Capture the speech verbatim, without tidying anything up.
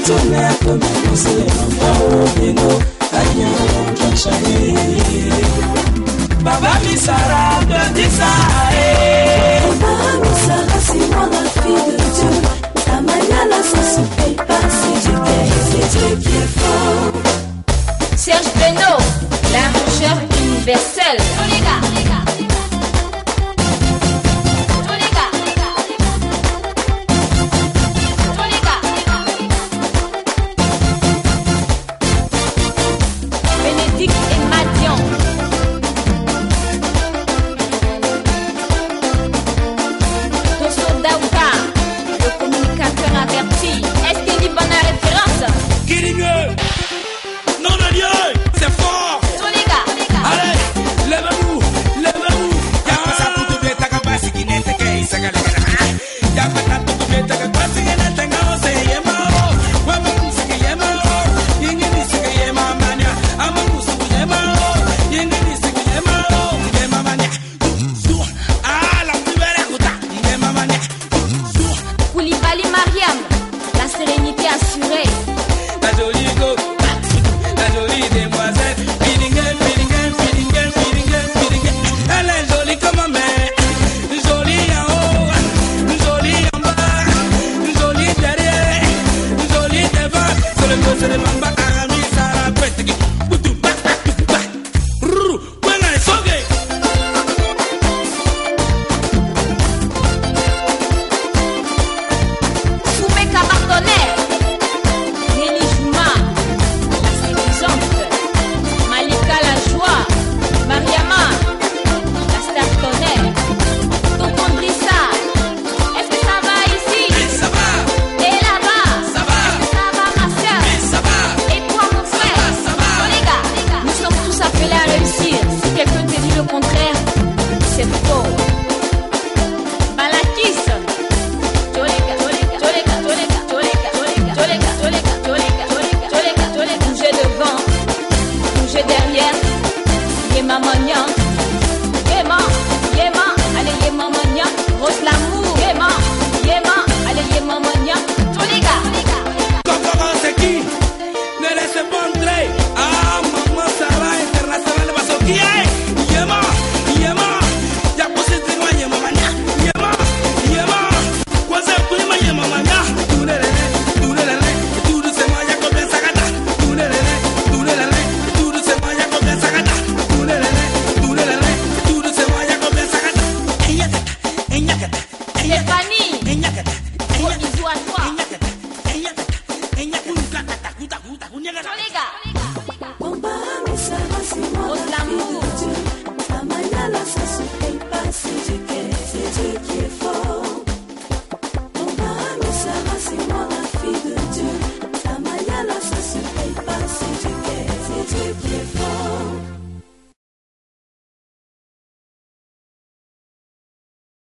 Baba Misara de Disae. Baba Misara, c'est moi la fille de Dieu. Ta manière ça se paye pas, c'est Dieu qui est, c'est Dieu qui est fort. Serge Benoît, l'arrangeur universel. Tous les gars, les gars. Ta manière ça se paye pas, c'est Dieu qui est, c'est Dieu qui est fort.